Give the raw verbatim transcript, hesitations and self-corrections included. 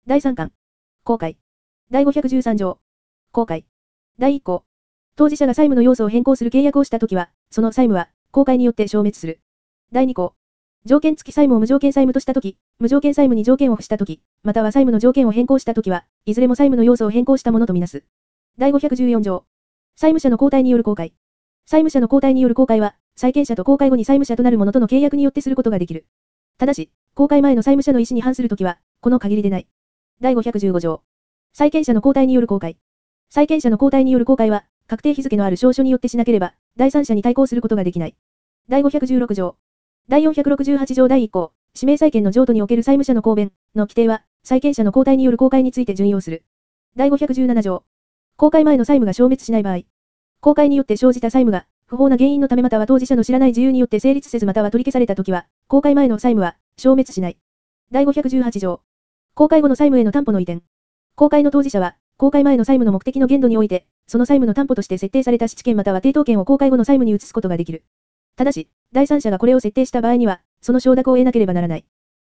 だいさんかん。公開。だいごひゃくじゅうさん条。公開。だいいっ項。当事者が債務の要素を変更する契約をしたときは、その債務は、公開によって消滅する。だいに項。条件付き債務を無条件債務としたとき、無条件債務に条件を付したとき、または債務の条件を変更したときは、いずれも債務の要素を変更したものとみなす。だいごひゃくじゅうよん条。債務者の交代による公開。債務者の交代による公開は、債権者と公開後に債務者となる者との契約によってすることができる。ただし、公開前の債務者の意思に反するときは、この限りでない。だいごひゃくじゅうご条。債権者の交代による公開。債権者の交代による公開は、確定日付のある証書によってしなければ、第三者に対抗することができない。だいごひゃくじゅうろく条。だいよんひゃくろくじゅうはち条だいいっ項、指名債権の譲渡における債務者の公弁の規定は、債権者の交代による公開について準用する。だいごひゃくじゅうなな条。公開前の債務が消滅しない場合、公開によって生じた債務が、不法な原因のためまたは当事者の知らない自由によって成立せずまたは取り消されたときは、公開前の債務は、消滅しない。だいごひゃくじゅうはち条。公開後の債務への担保の移転。公開の当事者は、公開前の債務の目的の限度において、その債務の担保として設定された質権または抵当権を公開後の債務に移すことができる。ただし、第三者がこれを設定した場合には、その承諾を得なければならない。